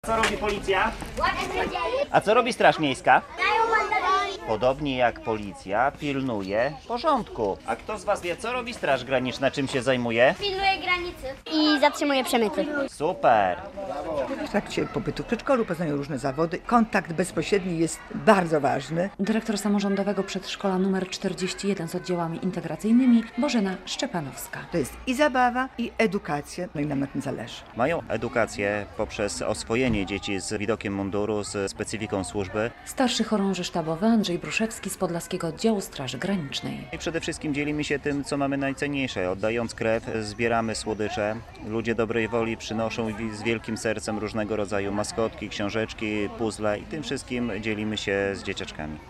Co robi policja? A co robi Straż Miejska? Podobnie jak policja pilnuje porządku. A kto z was wie, co robi Straż Graniczna, czym się zajmuje? Pilnuje granicy i zatrzymuje przemyty. Super! W trakcie pobytu w przedszkolu poznają różne zawody. Kontakt bezpośredni jest bardzo ważny. Dyrektor samorządowego przedszkola nr 41 z oddziałami integracyjnymi Bożena Szczepanowska. To jest i zabawa, i edukacja, no i nam na tym zależy. Mają edukację poprzez oswojenie dzieci z widokiem munduru, z specyfiką służby. Starszy chorąży sztabowy Andrzej Bruszewski z Podlaskiego Oddziału Straży Granicznej. I przede wszystkim dzielimy się tym, co mamy najcenniejsze. Oddając krew, zbieramy słodycze. Ludzie dobrej woli przynoszą z wielkim sercem różnego rodzaju maskotki, książeczki, puzzle i tym wszystkim dzielimy się z dzieciaczkami.